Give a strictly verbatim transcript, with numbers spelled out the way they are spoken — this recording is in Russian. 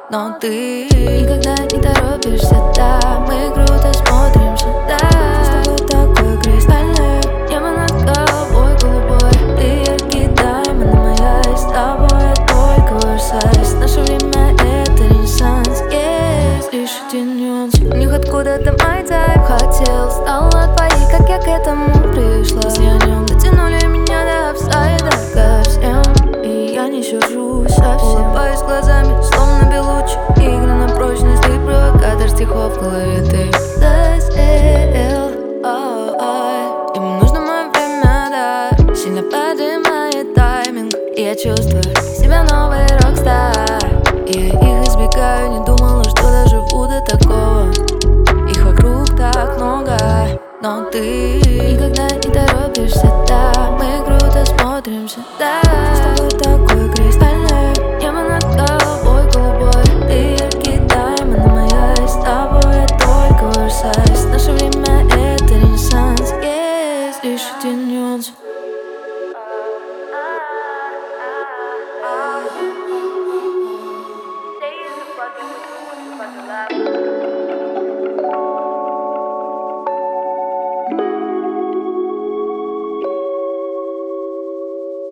но ты никогда не торопишься, да. Мы круто смотримся, да. С тобой такой кристальный небо над головой голубой. Ты яркий даймонд, моя, и с тобой я только версайз. Наше время это ренессанс, есть лишь один нюанс. У них откуда-то мой тайп хотел, стал от твоих, как я к этому пришла. Мысли о нем дотянули меня до офсайда ко всем, и я не сижусь совсем. Улыбаюсь глазами, словно белуч. Игры на прочность, ты провокатор стихов в голове. Ты засел, ему нужно мое время, да. Сильно поднимает тайминг, и я чувствую себя новый рок-стар. Я их избегаю, не думала, что доживу до такого. Их вокруг так много, но ты никогда не торопишься, да. Мы круто смотримся, да.